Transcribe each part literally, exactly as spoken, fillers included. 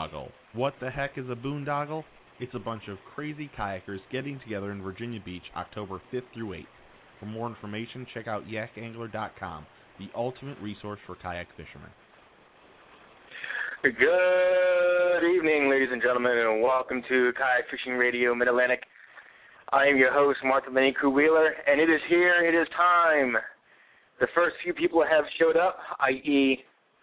boondoggle. What the heck is a boondoggle? It's a bunch of crazy kayakers getting together in Virginia Beach October fifth through eighth. For more information, check out yak angler dot com, the ultimate resource for kayak fishermen. Good evening, ladies and gentlemen, and welcome to Kayak Fishing Radio Mid-Atlantic. I am your host, Martha Mini Crew Wheeler, and it is here, it is time. The first few people have showed up, that is,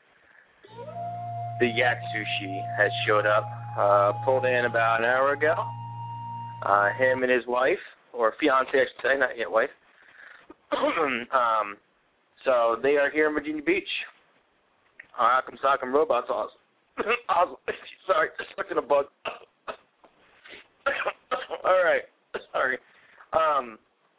the Yak Sushi has showed up. Uh, pulled in about an hour ago. Uh, him and his wife, or fiance, I should say, not yet wife. um, so they are here in Virginia Beach. Rock'em Sock'em Robots, awesome. awesome. Sorry, stuck in a bug. All right, sorry. Um,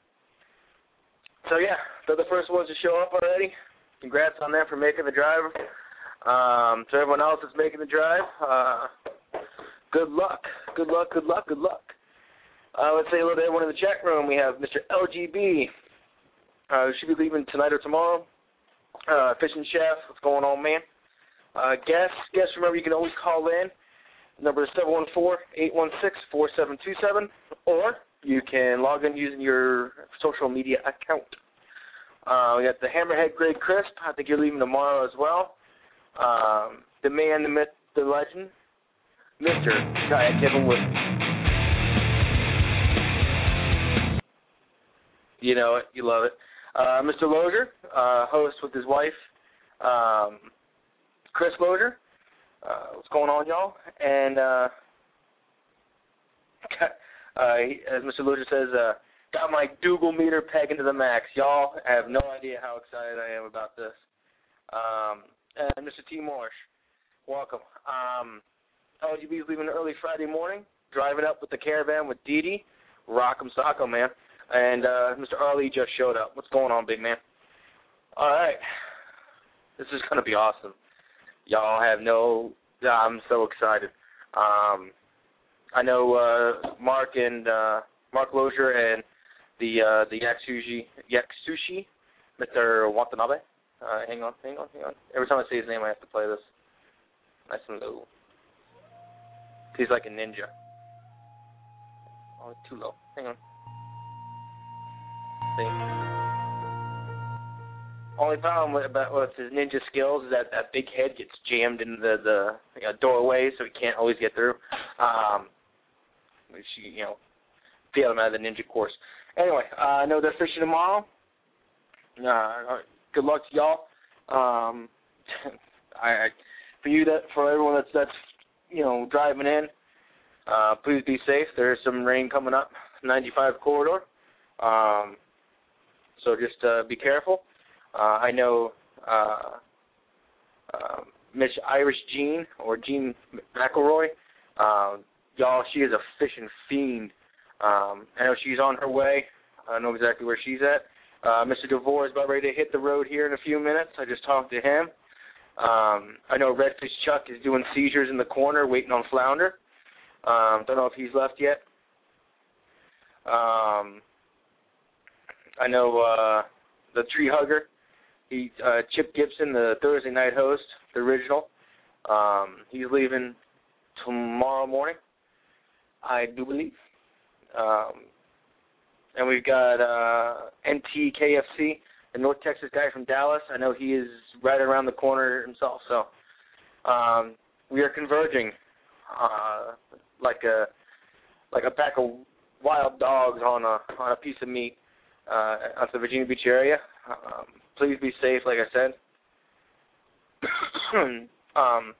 so yeah, they're the first ones to show up already. Congrats on them for making the drive. Um, to everyone else that's making the drive, uh, good luck, good luck, good luck, good luck. Uh, let's say hello to everyone in the chat room. We have Mister L G B, uh, who should be leaving tonight or tomorrow. Uh, Fishing Chef, what's going on, man? Uh, guests, guests, remember you can always call in. Number is seven one four, eight one six, four seven two seven, or you can log in using your social media account. Uh, we got the Hammerhead Greg Crisp. I think you're leaving tomorrow as well. Um, the man, the myth, the legend, Mister Kayak Kevin Wood. You know it, you love it. Uh, Mister Lozier, uh, host with his wife, um, Chris Lozier. Uh, what's going on, y'all? And uh, uh, he, as Mister Lozier says, uh, got my Dougal meter pegging to the max. Y'all have no idea how excited I am about this. Um, and Mister T. Marsh, welcome. Um, L G B's leaving early Friday morning, driving up with the caravan with Dee Dee. Rock'em Sock'em, man. And uh, Mister Arlie just showed up. What's going on, big man? All right. This is going to be awesome. Y'all have no, I'm so excited. Um, I know uh, Mark and uh, Mark Lozier and the uh, the Yak Sushi, Yak Sushi, Mister Watanabe. Uh, hang on, hang on, hang on. Every time I say his name, I have to play this. Nice and low. He's like a ninja. Oh, too low. Hang on. See? Only problem with, about with his ninja skills is that that big head gets jammed into the, the you know, doorway, so he can't always get through. Um, which, you know, failed him out of the ninja course. Anyway, uh, I know they're fishing tomorrow. Uh, good luck to y'all. Um, I, I, for you, that for everyone that's that's you know driving in, uh, please be safe. There's some rain coming up, ninety-five corridor. Um, so just uh, be careful. Uh, I know uh, uh, Miss Irish Jean, or Jean McElroy, uh, y'all, she is a fishing fiend. Um, I know she's on her way. I know exactly where she's at. Uh, Mister DeVore is about ready to hit the road here in a few minutes. I just talked to him. Um, I know Redfish Chuck is doing seizures in the corner waiting on flounder. Um, don't know if he's left yet. Um, I know uh, the tree hugger. He, uh, Chip Gibson, the Thursday night host, the original. Um, he's leaving tomorrow morning, I do believe. Um, and we've got uh, N T K F C, the North Texas guy from Dallas. I know he is right around the corner himself. So um, we are converging uh, like a like a pack of wild dogs on a on a piece of meat uh, out the Virginia Beach area. Um, please be safe, like I said. um,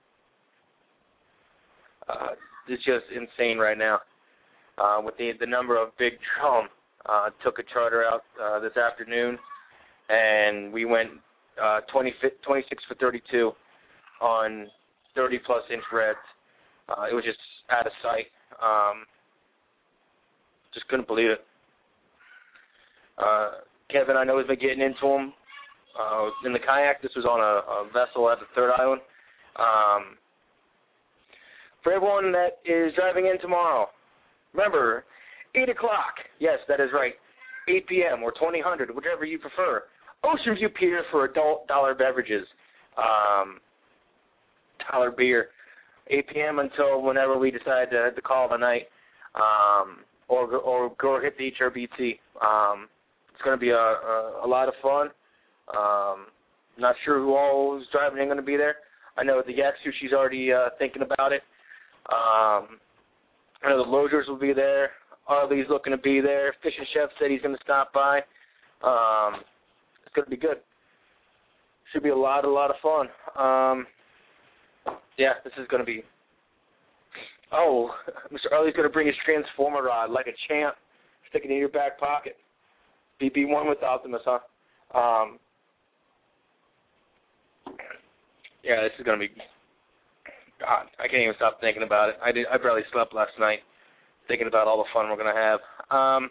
uh, it's just insane right now. Uh, with the the number of Big Drum, uh, took a charter out uh, this afternoon, and we went uh, twenty-six for thirty-two on thirty plus inch reds. Uh, it was just out of sight. Um, just couldn't believe it. Uh, Kevin, I know, has been getting into them uh, in the kayak. This was on a, a vessel at the Third Island. Um, for everyone that is driving in tomorrow, remember, eight o'clock. Yes, that is right. eight p.m. or twenty hundred, whichever you prefer. Ocean View Pier for adult dollar beverages. Um, dollar beer. eight p.m. until whenever we decide to, to call the night, um, or or go hit the H R B T. Um, it's going to be a, a, a lot of fun. Um, not sure who all is driving in going to be there. I know the Yak Sushi's already uh, thinking about it. Um, I know the Logers will be there. Arlie's looking to be there. Fish and Chef said he's going to stop by. Um, it's going to be good. Should be a lot, a lot of fun. Um, yeah, this is going to be. Oh, Mister Arlie's going to bring his Transformer rod like a champ, stick it in your back pocket. B B one with Optimus, huh? Um, yeah, this is going to be. God, I can't even stop thinking about it. I did. I barely slept last night, thinking about all the fun we're going to have. Um,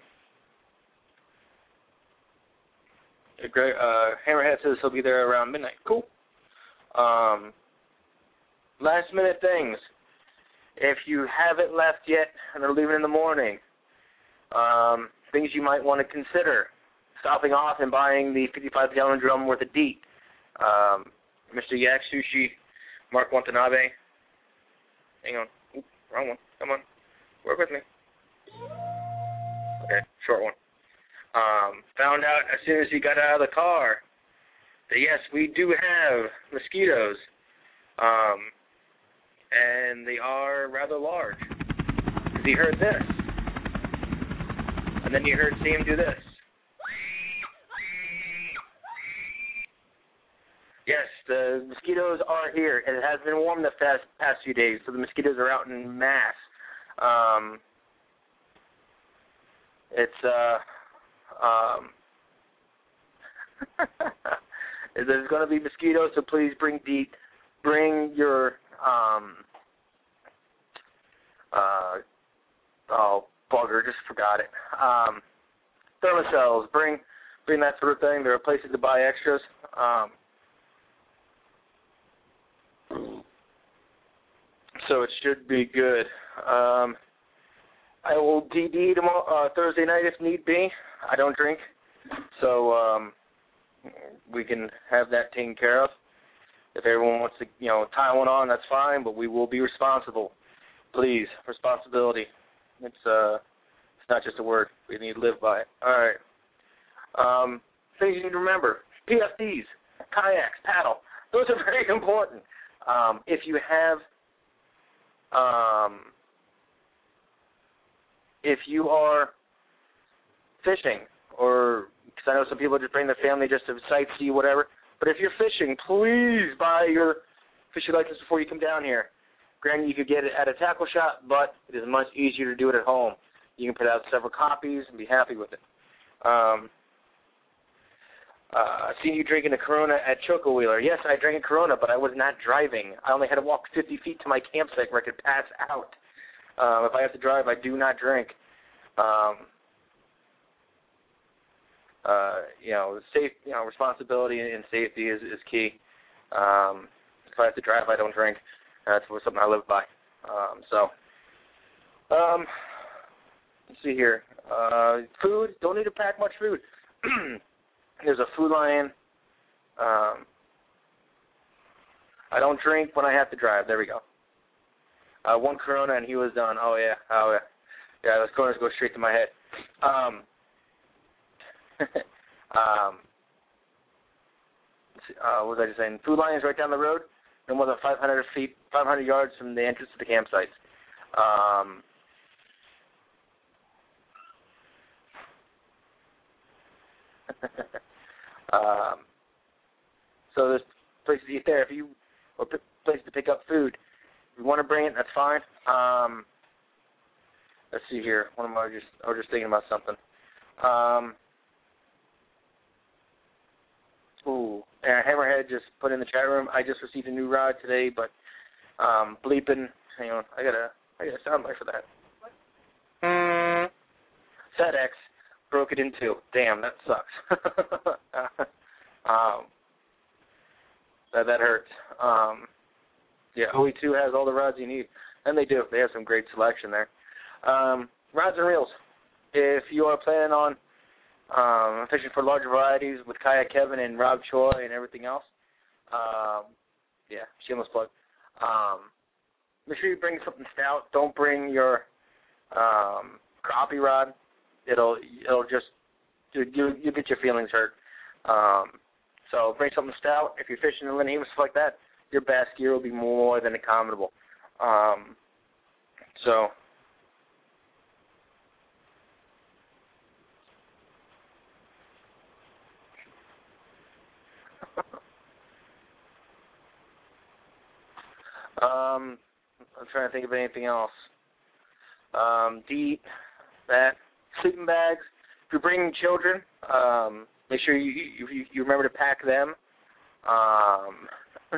uh, Hammerhead says he'll be there around midnight. Cool. Um, last minute things. If you haven't left yet and are leaving in the morning, um, things you might want to consider: stopping off and buying the fifty-five gallon drum worth of DEET. Um, Mister Yak Sushi, Mark Watanabe. Hang on. Oop, wrong one. Come on. Work with me. Okay, short one. Um, found out as soon as he got out of the car that, yes, we do have mosquitoes. Um, and they are rather large. Because he heard this. And then you heard Sam do this. Yes, the mosquitoes are here, and it has been warm the past, past few days, so the mosquitoes are out in mass. Um, it's, uh, um, there's going to be mosquitoes, so please bring DEET. Bring your, um, uh, oh, bugger, just forgot it. Um, thermocells, bring, bring that sort of thing. There are places to buy extras. Um, So it should be good. Um, I will D D tomorrow, uh, Thursday night if need be. I don't drink, so um, we can have that taken care of. If everyone wants to, you know, tie one on, that's fine. But we will be responsible. Please, responsibility. It's uh, it's not just a word. We need to live by it. All right. Um, things you need to remember: P F Ds, kayaks, paddle. Those are very important. Um, if you have Um, if you are fishing, or because I know some people just bring their family just to sightsee, whatever, but if you're fishing, please buy your fishing license before you come down here. Granted, you could get it at a tackle shop, but it is much easier to do it at home. You can put out several copies and be happy with it. Um, uh, I've seen you drinking a Corona at Choco Wheeler. Yes, I drank a Corona, but I was not driving. I only had to walk fifty feet to my campsite where I could pass out. Um, if I have to drive, I do not drink. Um, uh, you know, safe, you know, responsibility and safety is, is key. Um, if I have to drive, I don't drink. That's something I live by. Um, so, um, let's see here. Uh, food, don't need to pack much food. There's a Food Lion. Um, I don't drink when I have to drive. There we go. Uh, one Corona and he was done. Oh, yeah. Oh, yeah. Yeah, those Coronas go straight to my head. Um, um, uh, what was I just saying? Food Lion is right down the road. No more than five hundred feet, five hundred yards from the entrance to the campsites. Um, um, so there's places to eat there. If you or p- places to pick up food, if you want to bring it, that's fine. Um, let's see here. What am I just? I was just thinking about something. Um, ooh, and Hammerhead just put in the chat room. I just received a new rod today, but um, bleeping. Hang on, I got a I got a soundbite for that. Mm, FedEx broke it in two. Damn, that sucks. um, that that hurts. Um, yeah, O E two has all the rods you need, and they do. They have some great selection there. Um, rods and reels. If you are planning on um, fishing for larger varieties with Kayak Kevin and Rob Choi and everything else, um, yeah, shameless plug. Um, make sure you bring something stout. Don't bring your um, crappie rod. It'll it'll just you you you get your feelings hurt. Um, so bring something stout. If you're fishing in Lynnhaven, stuff like that, your bass gear will be more than accommodable. Um, so. Um, I'm trying to think of anything else. Um, DEET, that, sleeping bags. If you're bringing children, um, make sure you, you you remember to pack them. Um,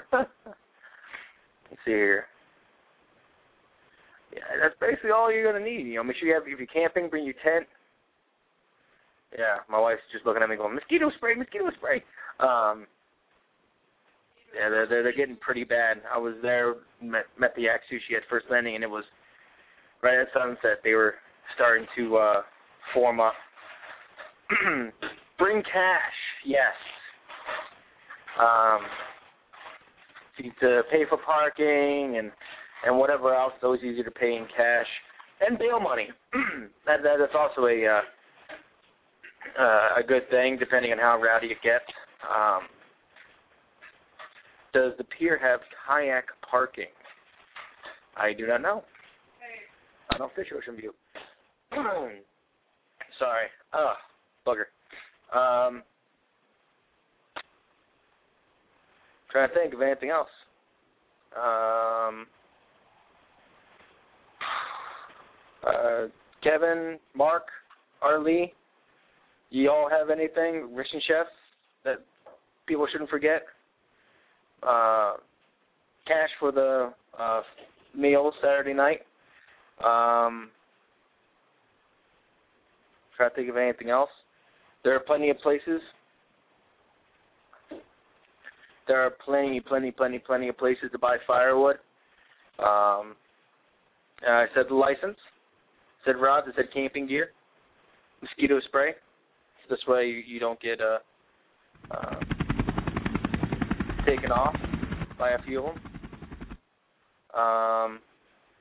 let's see here. Yeah, that's basically all you're gonna need. You know, make sure you have if you're camping, bring your tent. Yeah, my wife's just looking at me going, mosquito spray, mosquito spray. Um, Yeah, they're, they're they're getting pretty bad. I was there, met, met the Yak Sushi at first landing, and it was right at sunset. They were starting to uh, form up. Bring cash, yes. Um, to, to pay for parking and and whatever else. It's always easier to pay in cash and bail money. that, that that's also a uh, uh, a good thing, depending on how rowdy it gets. Um, Does the pier have kayak parking? I do not know. I don't fish Ocean View. Sorry. Ugh, bugger. Um, trying to think of anything else. Um, uh, Kevin, Mark, Arlie, you all have anything, Russian chef, that people shouldn't forget? Uh, cash for the uh, meal Saturday night. Um, try to think of anything else. There are plenty of places. There are plenty, plenty, plenty, plenty of places to buy firewood. Um, I said the license. I said rods. I said camping gear. Mosquito spray. This way you, you don't get uh, uh, taken off by a few of them. Um,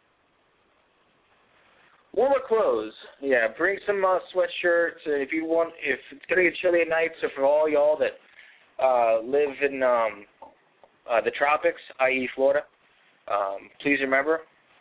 warmer clothes. Yeah, bring some uh, sweatshirts. And if you want, if it's gonna get chilly at night, so for all y'all that uh, live in um, uh, the tropics, that is, Florida, um, please remember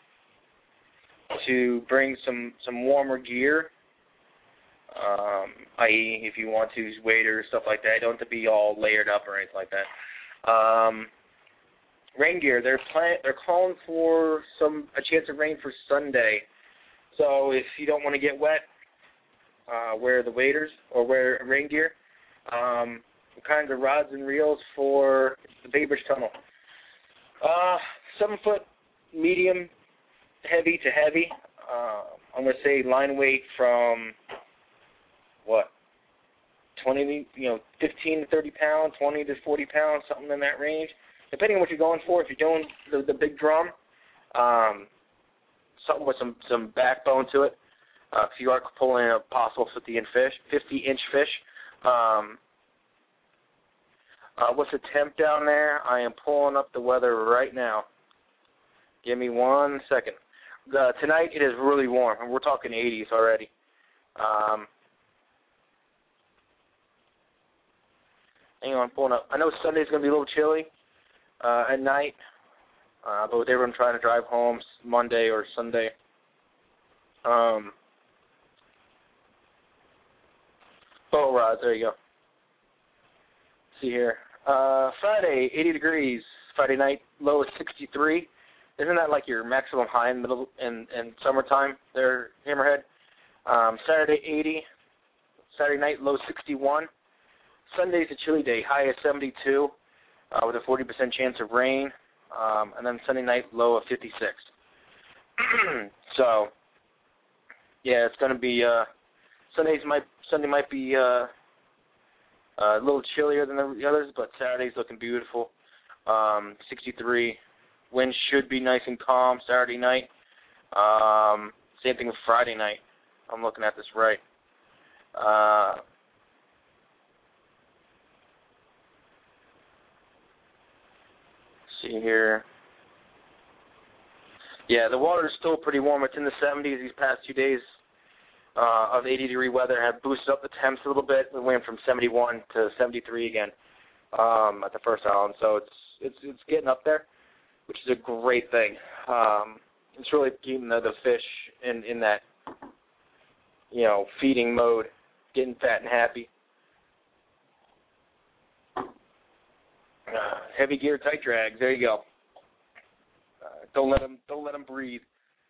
to bring some some warmer gear. Um, that is, if you want to, waders, stuff like that. Don't have to be all layered up or anything like that. Um, rain gear. They're plan- They're calling for some a chance of rain for Sunday. So if you don't want to get wet, uh, wear the waders or wear rain gear. Um, kinds of rods and reels for the Bay Bridge Tunnel. Uh, seven foot, medium, heavy to heavy. Uh, I'm going to say line weight from what? twenty, you know, fifteen to thirty pounds, twenty to forty pounds, something in that range, depending on what you're going for. If you're doing the, the big drum, um, something with some, some backbone to it. Uh, if you are pulling a possible fifty inch fish, fifty inch fish. Um, uh, what's the temp down there? I am pulling up the weather right now. Give me one second. Uh, tonight it is really warm, and we're talking eighties already. Um, hang on, I'm pulling up. I know Sunday's going to be a little chilly uh, at night, uh, but with everyone trying to drive home Monday or Sunday. Um, boat rods, there you go. See here. Uh, Friday, eighty degrees. Friday night, low is sixty-three. Isn't that like your maximum high in middle in, in summertime there, Hammerhead? Um, Saturday, eighty. Saturday night, low sixty-one. Sunday's a chilly day, high is seventy-two, uh, with a forty percent chance of rain. Um, and then Sunday night, low of fifty-six. So, yeah, it's going to be, uh, Sundays might, Sunday might be uh, uh, a little chillier than the others, but Saturday's looking beautiful. Um, sixty-three. Wind should be nice and calm Saturday night. Um, same thing with Friday night. I'm looking at this right. Uh, see here. Yeah, the water is still pretty warm. It's in the seventies. These past two days uh, of eighty-degree weather have boosted up the temps a little bit. We went from seventy-one to seventy-three again um, at the first island. So it's it's it's getting up there, which is a great thing. Um, it's really keeping the, the fish in, in that, you know, feeding mode, getting fat and happy. Uh, heavy gear, tight drags. There you go. Uh, don't let them don't let them breathe.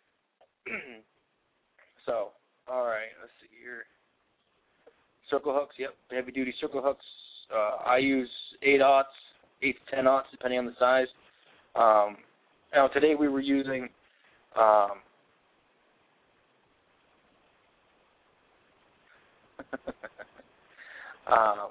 So, all right, let's see here. Circle hooks, yep, heavy duty circle hooks. Uh, I use eight aughts, eight to ten aughts, depending on the size. Um, now today we were using um, um,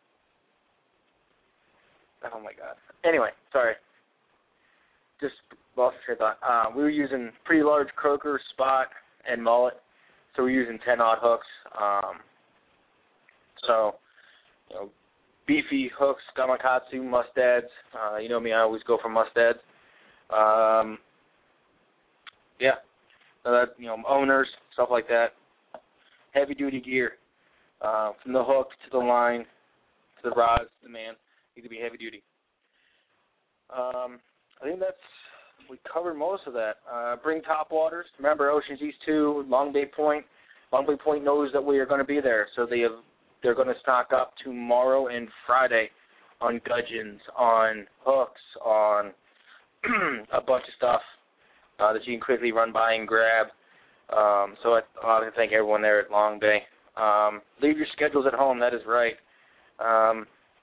oh my God. Anyway, sorry. Just lost train of thought. Uh, we were using pretty large croaker, spot, and mullet, so we're using ten-aught hooks. Um, so, you know, beefy hooks, gamakatsu, mustads. Uh, you know me, I always go for mustads. Um, yeah, so that, you know, owners, stuff like that. Heavy-duty gear, uh, from the hook to the line to the rods to the man, need to be heavy-duty. Um, I think that's, we covered most of that. Uh, bring top waters. Remember, Oceans East two, Long Bay Point. Long Bay Point knows that we are going to be there, so they have, they're going to stock up tomorrow and Friday on gudgeons, on hooks, on a bunch of stuff uh, that you can quickly run by and grab. Um, so I, I want to thank everyone there at Long Bay. Um, leave your schedules at home. That is right. Um,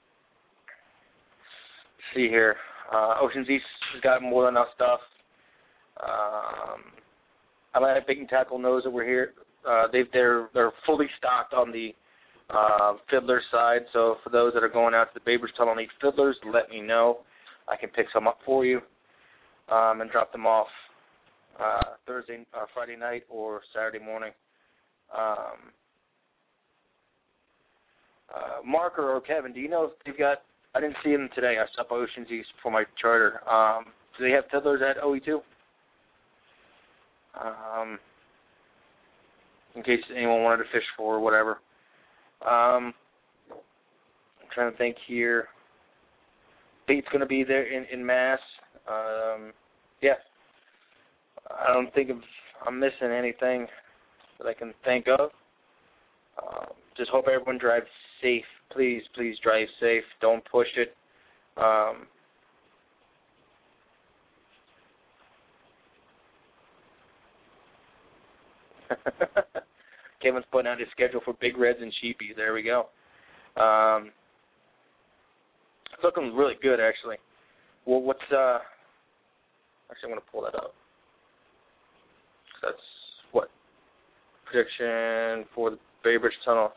let's see here. Uh, Oceans East has got more than enough stuff. Um, Atlantic Bait and Tackle knows that we're here. Uh, they've, they're they're fully stocked on the uh, fiddler side. So for those that are going out to the Baybridge Tunnel and need fiddlers, let me know. I can pick some up for you um, and drop them off uh, Thursday, uh, Friday night, or Saturday morning. Um, uh, Marker or Kevin, do you know if they've got? I didn't see them today. I stopped by Oceans East for my charter. Um, do they have fiddlers at O E two? Um, in case anyone wanted to fish for or whatever. Um, I'm trying to think here. Bait's going to be there in, in mass. Um, yeah. I don't think of, I'm missing anything that I can think of. Um, just hope everyone drives safe. Please, please drive safe. Don't push it. Um, Kevin's putting out his schedule for Big Reds and Sheepies. There we go. Um, it's looking really good, actually. Well, what's, uh, actually, I'm going to pull that up. That's, what, prediction for the Baybridge Tunnel.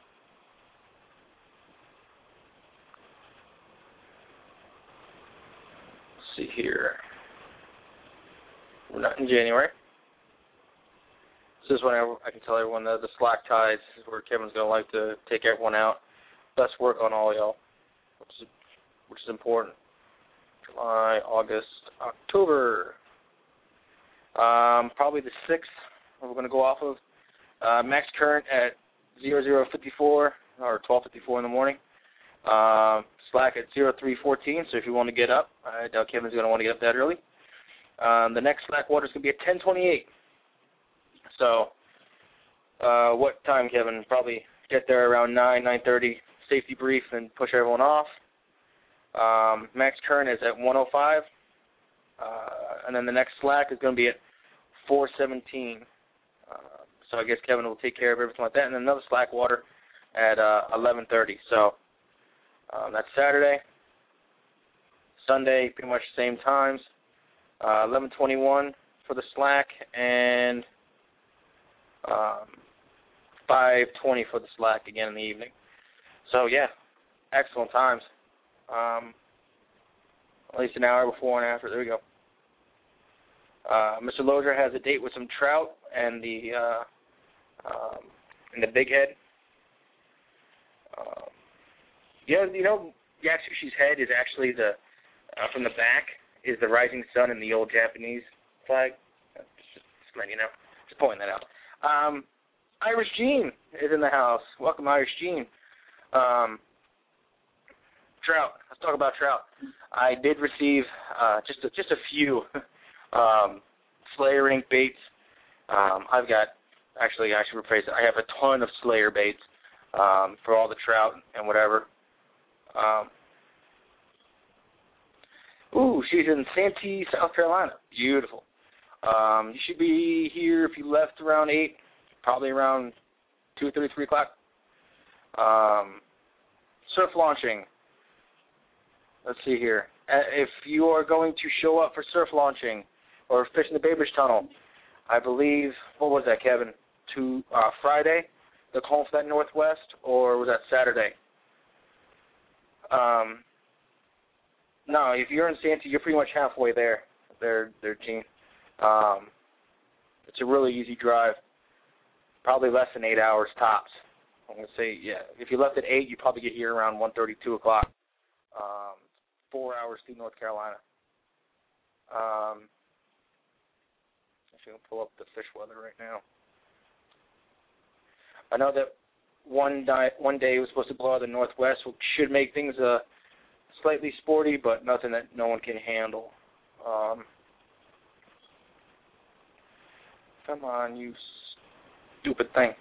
See here. We're not in January. This is when I, I can tell everyone that the slack tides is where Kevin's going to like to take everyone out. Best work on all y'all, which is, which is important. July, August, October. Um, probably the sixth we're going to go off of. Uh, max current at zero zero fifty-four or twelve fifty-four in the morning. Uh, slack at zero three fourteen, so if you want to get up, I doubt Kevin's going to want to get up that early. Um, the next slack water is going to be at ten twenty-eight. So uh, what time, Kevin? Probably get there around nine, nine thirty, safety brief, and push everyone off. Um, max current is at one oh five, uh, and then the next slack is going to be at four seventeen. Uh, so I guess Kevin will take care of everything like that, and then another slack water at uh, eleven thirty. So um, that's Saturday. Sunday, pretty much the same times. Uh, eleven twenty-one for the slack, and um, five twenty for the slack again in the evening. So, yeah, excellent times. Um, at least an hour before and after. There we go. Uh, Mister Lozier has a date with some trout and the uh, um, and the big head. Uh, yeah, you know, Yatsushi's head is actually the uh, from the back is the rising sun in the old Japanese flag. fisherman, you know. Just pointing that out. Um, Irish Gene is in the house. Welcome, Irish Gene. Um, trout. Let's talk about trout. I did receive uh, just a, just a few um, Slayer Incorporated baits. Um, I've got, actually, I should rephrase it, I have a ton of Slayer baits um, for all the trout and whatever. Um, ooh, she's in Santee, South Carolina. Beautiful. Um, you should be here if you left around eight, probably around two thirty, three o'clock. Um, surf launching. Let's see here. Uh, if you are going to show up for surf launching or fish in the Bay Bridge Tunnel, I believe, what was that, Kevin? To uh, Friday, the call for that Northwest, or was that Saturday? Um, no, if you're in Santee, you're pretty much halfway there. There, there, team. Um, it's a really easy drive, probably less than eight hours tops. I'm going to say, yeah, if you left at eight, you probably get here around one thirty, two o'clock. Um, four hours through North Carolina. Um, I'm going to pull up the fish weather right now. I know that one, di- one day it was supposed to blow out of the northwest, which should make things uh, slightly sporty, but nothing that no one can handle. Um, come on, you stupid thing.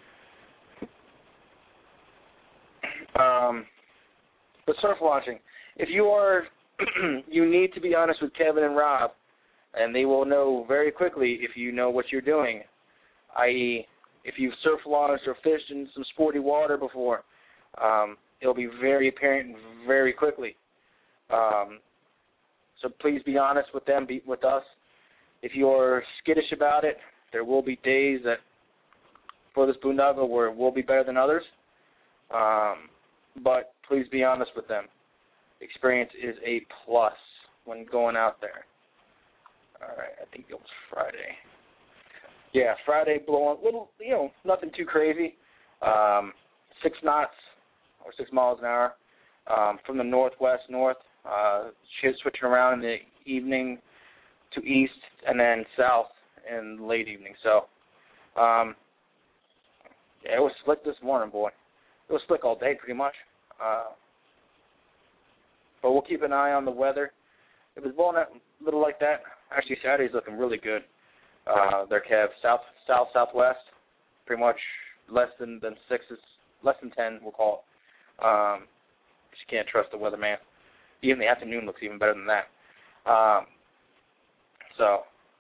Um, but surf launching. If you are, you need to be honest with Kevin and Rob, and they will know very quickly if you know what you're doing, that is, if you've surf launched or fished in some sporty water before, um, it'll be very apparent very quickly. Um, so please be honest with them, be with us. If you're skittish about it, there will be days that for this boondoggle where it will be better than others. Um, but please be honest with them. Experience is a plus when going out there. All right, I think it was Friday. Yeah, Friday blowing a little, you know, nothing too crazy. Um, six knots or six miles an hour um, from the northwest north. Uh, switching around in the evening to east and then south in the late evening. So, um, yeah, it was slick this morning, boy. It was slick all day pretty much. Uh, but we'll keep an eye on the weather. It was blowing a little like that. Actually, Saturday's looking really good. Uh, their Kev, south, south, southwest, pretty much less than, than six, is less than ten, we'll call it. Um, you can't trust the weatherman. Even the afternoon looks even better than that. Um, so,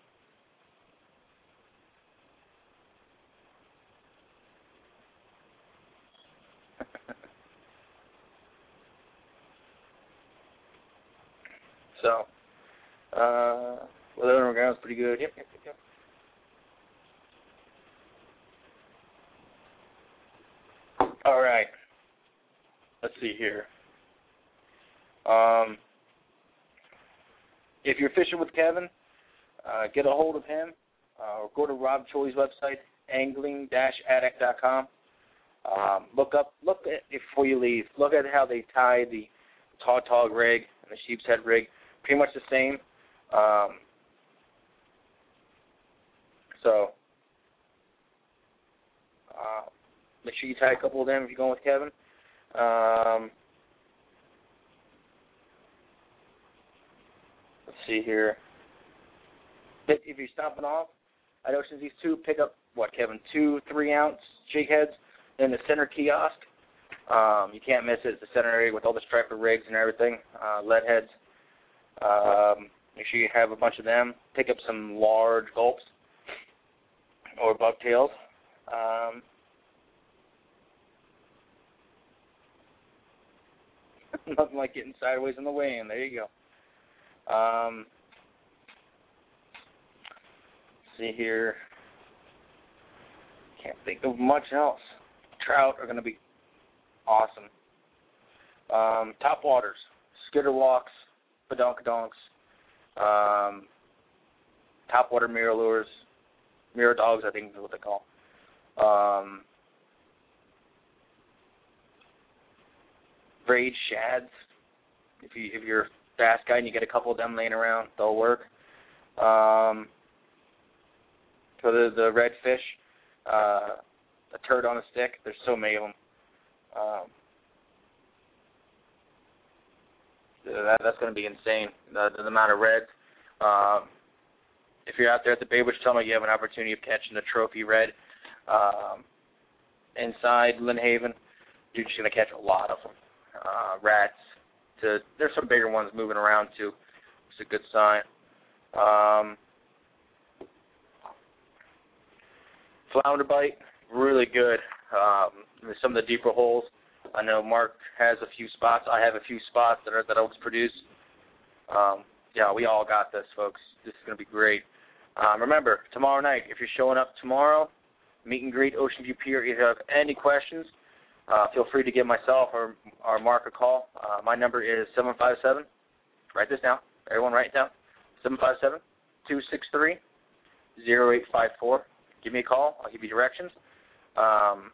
so, uh, weather on the ground is pretty good. Yep, yep, yep, yep. All right. Let's see here. Um, if you're fishing with Kevin, uh, get a hold of him uh, or go to Rob Choi's website, angling dash addict dot com. Um, look up, look at before you leave. Look at how they tie the tautog rig and the sheep's head rig. Pretty much the same. Um, so uh, make sure you tie a couple of them if you're going with Kevin. Um, let's see here. If you're stomping off at Oceans East two, pick up, what, Kevin, two three-ounce jig heads in the center kiosk. Um, you can't miss it. It's the center area with all the striper rigs and everything, uh, lead heads. Um, make sure you have a bunch of them. Pick up some large gulps or bucktails. Um, nothing like getting sideways on the way in. There you go. Um, let's see here. Can't think of much else. Trout are going to be awesome. Um, top waters, skitter walks, badonkadonks, um, top water mirror lures, mirror dogs, I think is what they call. Um, braid shads. If you if you're a bass guy and you get a couple of them laying around, they'll work. Um, for the, the redfish, uh, a turd on a stick. There's so many of them. Um, that, that's going to be insane, the, the amount of reds. Um, if you're out there at the Bay Witch Tunnel, you have an opportunity of catching a trophy red um, inside Lynn Haven. You're just going to catch a lot of them. Uh, rats. To, there's some bigger ones moving around, too. It's a good sign. Um, flounder bite, really good. Um, some of the deeper holes. I know Mark has a few spots. I have a few spots that are that Oaks produce. Um, yeah, we all got this, folks. This is going to be great. Um, remember, tomorrow night, if you're showing up tomorrow, meet and greet Ocean View Pier. If you have any questions, uh, feel free to give myself or, or Mark a call. Uh, my number is seven five seven. Write this down. Everyone write it down. seven five seven, two six three, zero eight five four. Give me a call. I'll give you directions. Um,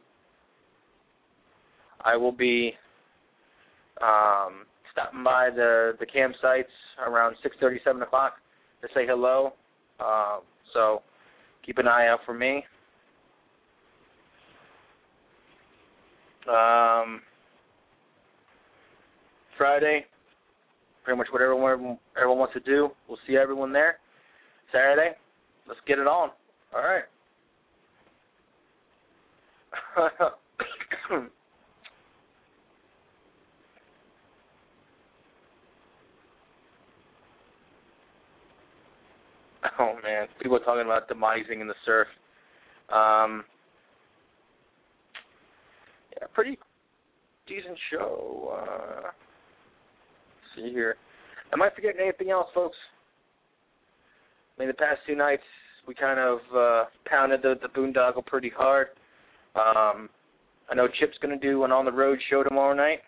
I will be um, stopping by the, the campsites around six thirty, seven o'clock to say hello. Uh, so keep an eye out for me. Um, Friday, pretty much whatever everyone, everyone wants to do. We'll see everyone there. Saturday, let's get it on. All right. Oh, man. People are talking about demising in the surf. Um, yeah, pretty decent show. Uh, let's see here. Am I forgetting anything else, folks? I mean, the past two nights, we kind of uh, pounded the, the boondoggle pretty hard. Um, I know Chip's going to do an on-the-road show tomorrow night.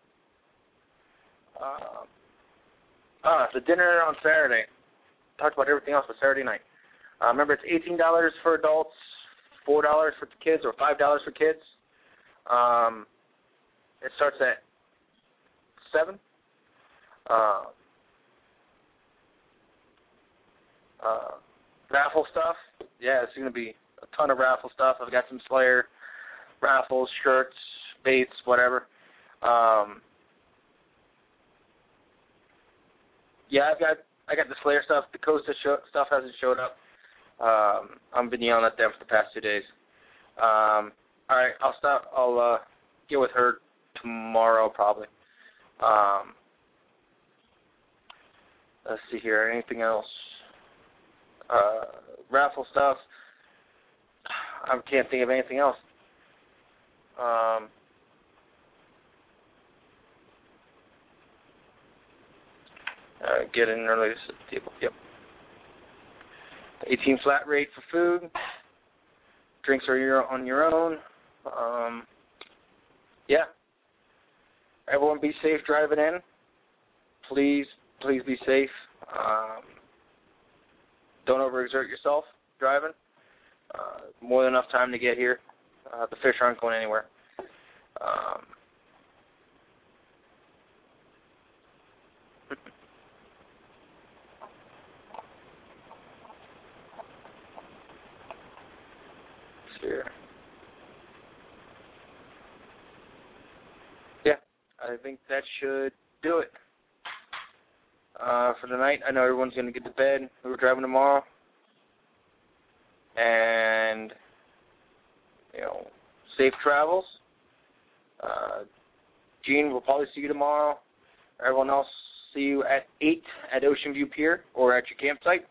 Uh, ah, the dinner on Saturday. Talked about everything else but Saturday night. Uh, remember, it's eighteen dollars for adults, four dollars for kids, or five dollars for kids. Um, it starts at seven. Uh, uh, raffle stuff. Yeah, it's going to be a ton of raffle stuff. I've got some Slayer raffles, shirts, baits, whatever. Um, yeah, I've got I got the Slayer stuff. The Costa show, stuff hasn't showed up. Um, I've been yelling at them for the past two days. Um, all right, I'll stop. I'll uh, get with her tomorrow probably. Um, let's see here. Anything else? Uh, raffle stuff. I can't think of anything else. Um, uh, get in early. Yep. eighteen flat rate for food. Drinks are your, on your own. Um, yeah. Everyone be safe driving in. Please, please be safe. Um, don't overexert yourself driving. Uh, more than enough time to get here. Uh, the fish aren't going anywhere. Um, here. Yeah, I think that should do it uh, for the night. I know everyone's going to get to bed. We're driving tomorrow. And, you know, safe travels. Uh, Gene, we'll probably see you tomorrow. Everyone else, see you at eight at Ocean View Pier or at your campsite.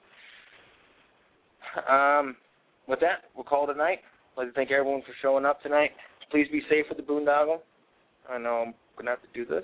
Um, with that, we'll call it a night. I'd like to thank everyone for showing up tonight. Please be safe with the boondoggle. I know I'm going to have to do this.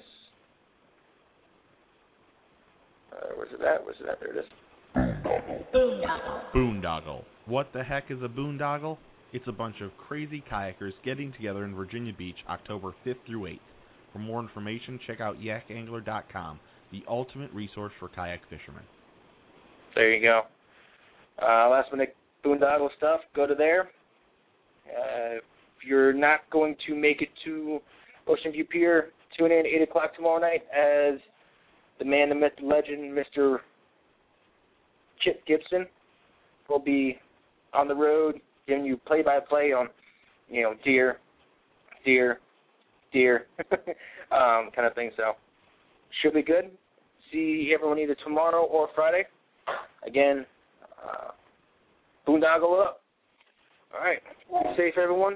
Uh, where's it at? Where's it at? There it is. Boondoggle. Boondoggle. What the heck is a boondoggle? It's a bunch of crazy kayakers getting together in Virginia Beach October fifth through eighth. For more information, check out yak angler dot com, the ultimate resource for kayak fishermen. There you go. Uh, last minute boondoggle stuff, go to there. Uh, if you're not going to make it to Ocean View Pier, tune in at eight o'clock tomorrow night as the man, the myth, the legend, Mister Chip Gibson will be on the road, giving you play-by-play on, you know, deer, deer, deer, um, kind of thing. So should be good. See everyone either tomorrow or Friday. Again, uh, boondoggle up. All right. Be safe, everyone.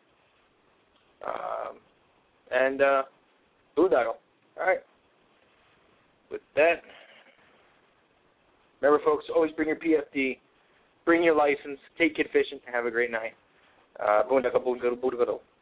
Um, and uh, boondoggle. All right. With that, remember, folks, always bring your P F D, bring your license, take kid fishing, and have a great night. Uh, boondoggle, boondoggle, boondoggle.